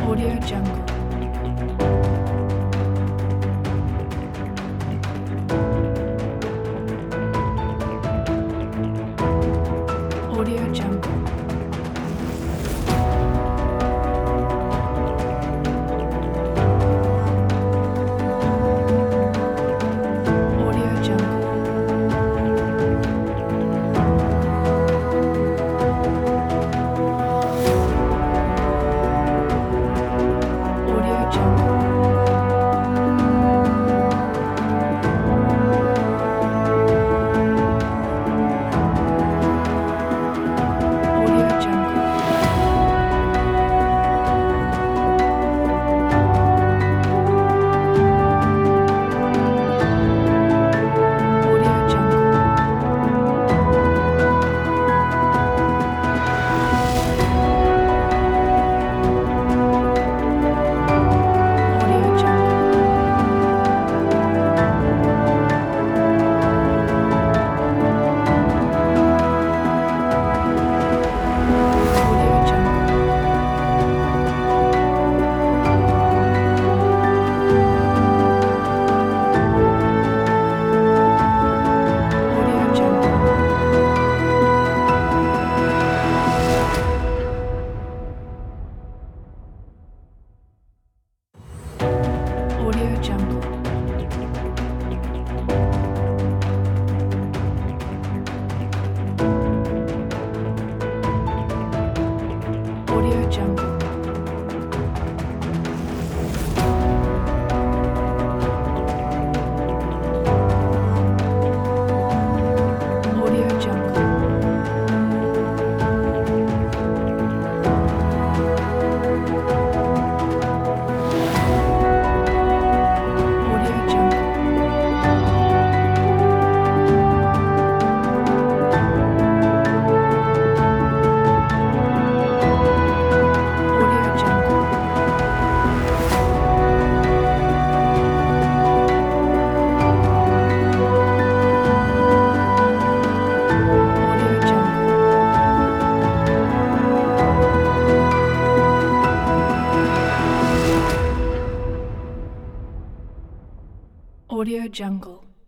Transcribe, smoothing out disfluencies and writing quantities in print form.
Audio Jungle. Audio Jungle. Audio Jungle. Audio Jungle. Audio Jungle. Audio Jungle. Audio Jungle. Audio Jungle. Audio Jungle. Audio Jungle. Audio Jungle. Audio Jungle. Audio Jungle. Audio Jungle. Audio Jungle. Audio Jungle.